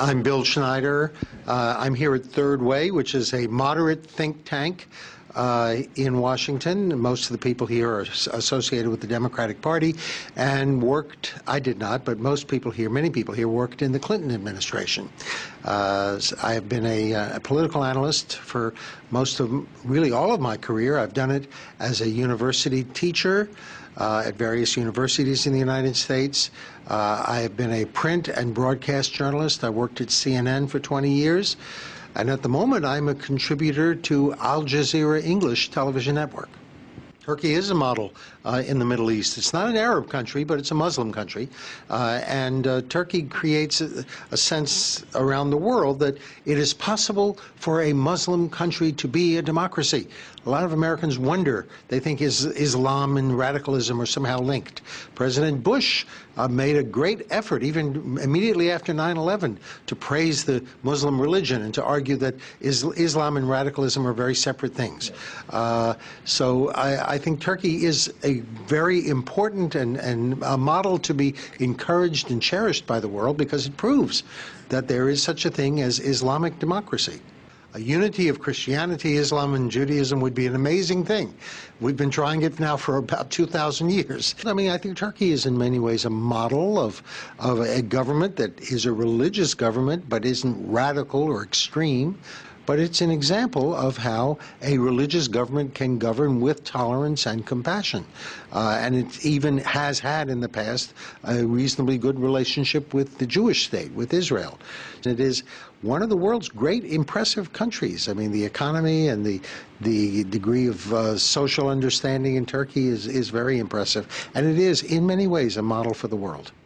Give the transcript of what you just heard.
I'm Bill Schneider. I'm here at Third Way, which is a moderate think tank in Washington. Most of the people here are associated with the Democratic Party and I did not, but most people here, many people here, worked in the Clinton administration. I have been a political analyst for really all of my career. I've done it as a university teacher at various universities in the United States. I have been a print and broadcast journalist. I worked at CNN for 20 years. And at the moment, I'm a contributor to Al Jazeera English television network. Turkey is a model in the Middle East. It's not an Arab country, but it's a Muslim country. Turkey creates a sense around the world that it is possible for a Muslim country to be a democracy. A lot of Americans wonder. They think Islam and radicalism are somehow linked. President Bush made a great effort, even immediately after 9/11, to praise the Muslim religion and to argue that Islam and radicalism are very separate things. So I think Turkey is a very important and a model to be encouraged and cherished by the world because it proves that there is such a thing as Islamic democracy. A unity of Christianity, Islam, and Judaism would be an amazing thing. We've been trying it now for about 2,000 years. I mean, I think Turkey is in many ways a model of a government that is a religious government but isn't radical or extreme. But it's an example of how a religious government can govern with tolerance and compassion. And it even has had in the past a reasonably good relationship with the Jewish state, with Israel. It is one of the world's great impressive countries. I mean, the economy and the degree of social understanding in Turkey is very impressive. And it is, in many ways, a model for the world.